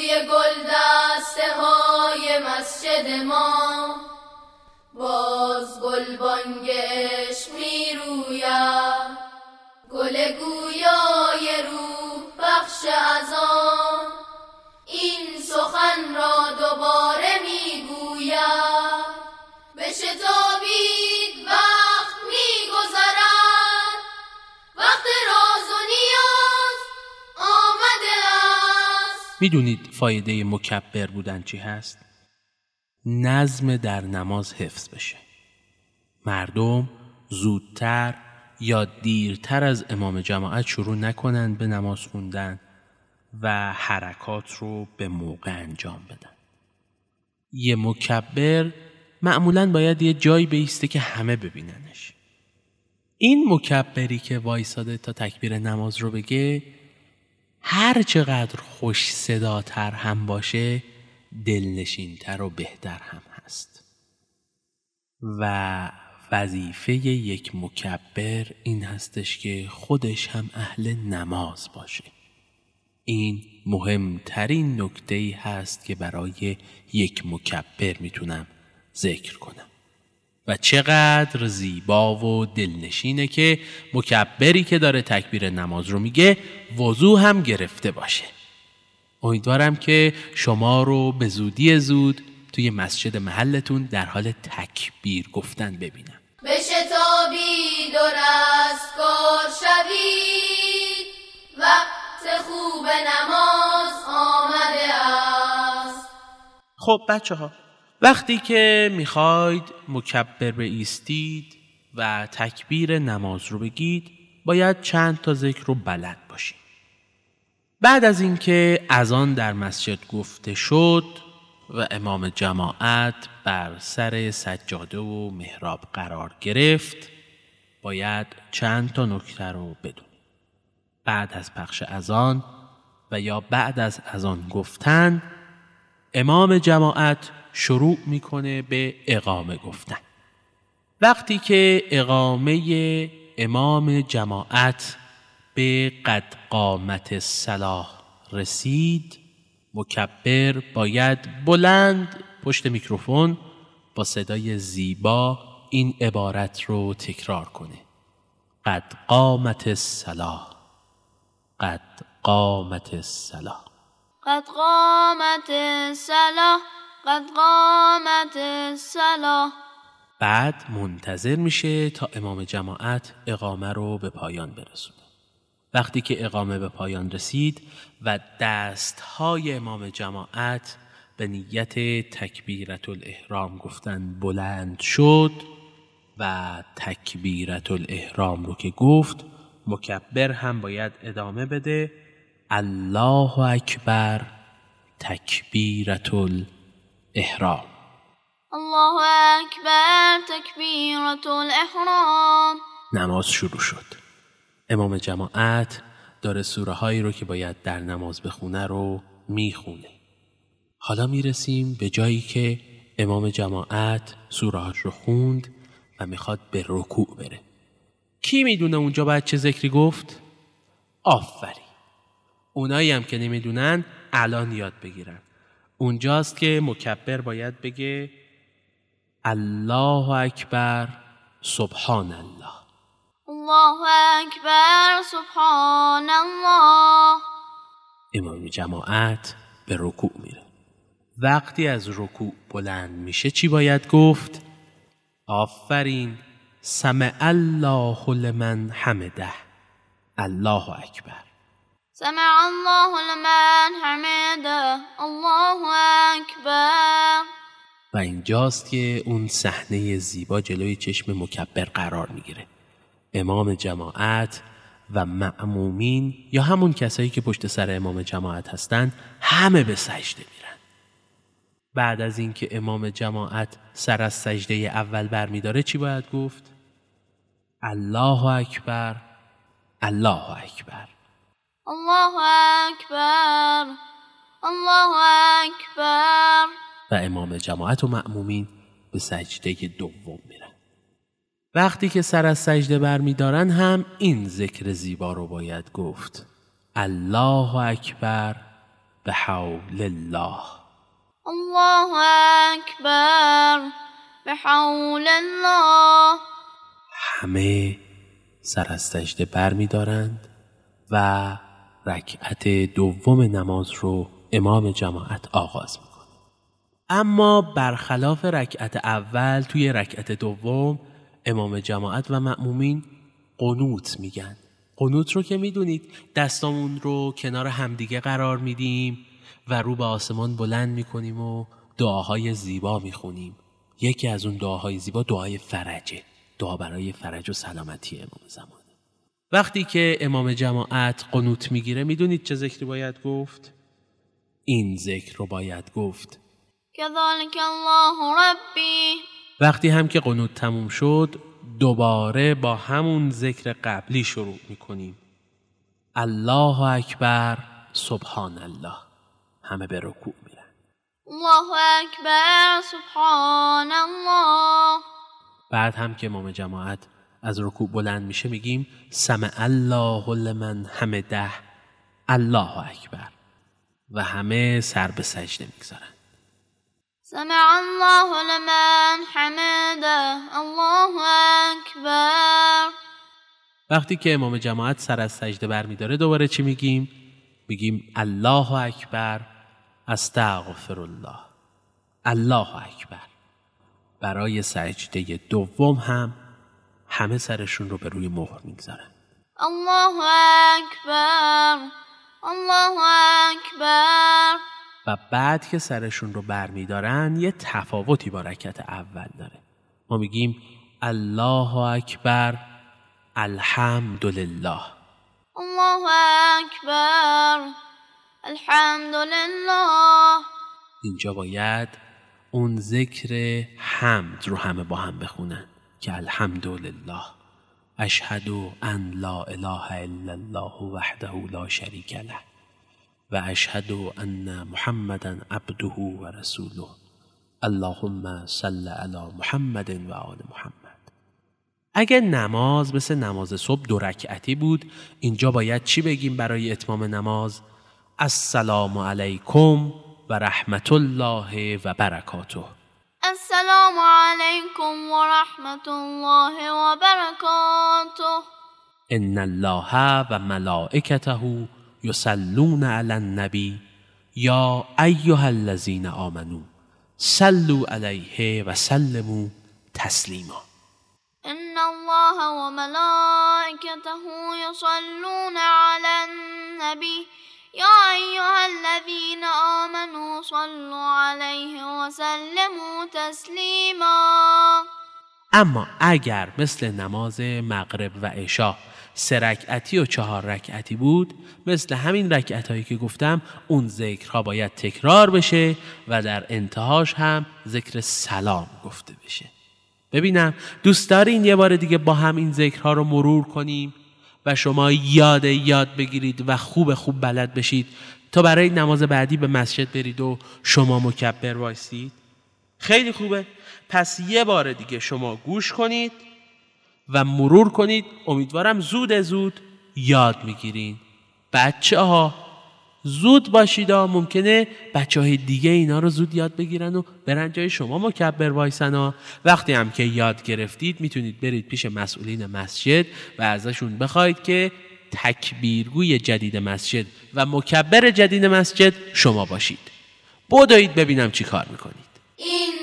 روی گل دسته های مسجد ما، باز گلبانگش می روید، گل گویای روح بخش ازان این سخن را دوباره می گوید. بشتابید وقت می گذرد، وقت راز و نیاز آمده است. میدونید فایده مکبر بودن چی هست؟ نظم در نماز حفظ بشه. مردم زودتر یا دیرتر از امام جماعت شروع نکنن به نماز خوندن و حرکات رو به موقع انجام بدن. یه مکبر معمولاً باید یه جایی بایسته که همه ببیننش. این مکبری که وایساده تا تکبیر نماز رو بگه، هر چقدر خوش صداتر هم باشه دلنشینتر و بهتر هم هست. و وظیفه یک مکبر این هستش که خودش هم اهل نماز باشه. این مهمترین نکته‌ای هست که برای یک مکبر میتونم ذکر کنم. و چقدر زیبا و دلنشینه که مکبری که داره تکبیر نماز رو میگه وضو هم گرفته باشه. امیدوارم که شما رو به زودی زود توی مسجد محلتون در حال تکبیر گفتن ببینم. بشتابید و رستگار شوید، وقت خوب نماز آمده است. خب بچه ها، وقتی که میخواید مکبر بایستید و تکبیر نماز رو بگید باید چند تا ذکر رو بلد باشید. بعد از اینکه اذان در مسجد گفته شد و امام جماعت بر سر سجاده و محراب قرار گرفت باید چند تا نکته رو بدونید. بعد از پخش اذان و یا بعد از اذان گفتن امام جماعت شروع میکنه به اقامه گفتن. وقتی که اقامه امام جماعت به قد قامت الصلاة رسید، مکبر باید بلند پشت میکروفون با صدای زیبا این عبارت رو تکرار کنه: قد قامت الصلاة، قد قامت الصلاة، قد قامت الصلاة، قد قامت الصلاة. بعد منتظر میشه تا امام جماعت اقامه رو به پایان برسونه. وقتی که اقامه به پایان رسید و دستهای امام جماعت به نیت تکبیرة الاحرام گفتن بلند شد و تکبیرة الاحرام رو که گفت، مکبر هم باید ادامه بده: الله اکبر تکبیرة الاحرام، الله اکبر تکبیرة الاحرام. نماز شروع شد. امام جماعت داره سوره هایی رو که باید در نماز بخونه رو میخونه. حالا میرسیم به جایی که امام جماعت سوره هاش رو خوند و میخواد به رکوع بره. کی میدونه اونجا باید چه ذکری گفت؟ آفرین. اونایی هم که نمیدونن الان یاد بگیرن. اونجاست که مکبر باید بگه الله اکبر سبحان الله، الله اکبر سبحان الله. امام جماعت به رکوع میره. وقتی از رکوع بلند میشه چی باید گفت؟ آفرین. سمع الله لمن حمده، الله اکبر. سمع الله لمن حمده، الله اکبر. و اینجاست که اون صحنه زیبا جلوی چشم مکبر قرار میگیره. امام جماعت و مأمومین یا همون کسایی که پشت سر امام جماعت هستن همه به سجده میرن. بعد از اینکه امام جماعت سر از سجده اول برمیداره چی باید گفت؟ الله اکبر، الله اکبر، الله اکبر، الله اکبر. و امام جماعت و مأمومین به سجده دوم میرن. وقتی که سر از سجده برمیدارن هم این ذکر زیبا رو باید گفت: الله اکبر، بحول الله. الله اکبر بحول الله. همه سر از سجده بر می دارند و رکعت دوم نماز رو امام جماعت آغاز می کنه. اما برخلاف رکعت اول توی رکعت دوم امام جماعت و مأمومین قنوت میگن. قنوت رو که میدونید، دستامون رو کنار همدیگه قرار میدیم و رو به آسمان بلند میکنیم و دعاهای زیبا میخونیم. یکی از اون دعاهای زیبا دعای فرجه، دعا برای فرج و سلامتی امام زمانه. وقتی که امام جماعت قنوت میگیره میدونید چه ذکری باید گفت؟ این ذکر رو باید گفت: كذلك الله ربی. وقتی هم که قنوت تموم شد دوباره با همون ذکر قبلی شروع میکنیم: الله اکبر سبحان الله. همه به رکوع میرن. الله اکبر سبحان الله. بعد هم که امام جماعت از رکوع بلند میشه میگیم: سمع الله لمن حمده الله اکبر. و همه سر به سجده میگذارن. سمع الله لمن حمده الله اکبر. وقتی که امام جماعت سر از سجده برمیداره دوباره چی میگیم؟ میگیم الله اکبر استغفر الله. الله اکبر. برای سجده دوم هم همه سرشون رو به روی مهر میگذارن. الله اکبر الله اکبر. و بعد که سرشون رو برمیدارن یه تفاوتی با رکعت اول داره. ما میگیم الله اکبر الحمدلله. الله اکبر الحمدلله. اینجا باید اون ذکر حمد رو همه با هم بخونن که الحمدلله اشهد ان لا اله الا الله وحده لا شریک له و اشهد ان محمدا عبده و رسوله اللهم صل علی محمد و آل محمد. اگه نماز مثل نماز صبح 2 رکعتی بود، اینجا باید چی بگیم برای اتمام نماز؟ السلام علیکم و رحمت الله و برکاته. السلام علیکم و رحمت الله و برکاته. ان الله و ملائکته یصلون علی النبی یا ایها الذین آمنوا صلوا علیه و سلموا تسلیما. ان الله و ملائکته یصلون علی النبی یا ایها الذین آمنوا صلوا علیه و سلموا تسلیما. اما اگر مثل نماز مغرب و عشا 3 رکعتی و 4 رکعتی بود، مثل همین رکعتایی که گفتم اون ذکرها باید تکرار بشه و در انتهاش هم ذکر سلام گفته بشه. ببینم دوست دارین یه بار دیگه با هم این ذکرها رو مرور کنیم و شما یاد بگیرید و خوب بلد بشید تا برای نماز بعدی به مسجد برید و شما مکبر وایسید؟ خیلی خوبه. پس یه بار دیگه شما گوش کنید و مرور کنید. امیدوارم زود یاد میگیرین. بچه‌ها زود باشید. ممکنه بچه‌های دیگه اینا رو زود یاد بگیرن و برن جای شما مکبر وایسن. وقتی هم که یاد گرفتید میتونید برید پیش مسئولین مسجد و ازشون بخواید که تکبیرگوی جدید مسجد و مکبر جدید مسجد شما باشید. بدوید ببینم چی کار میکنید.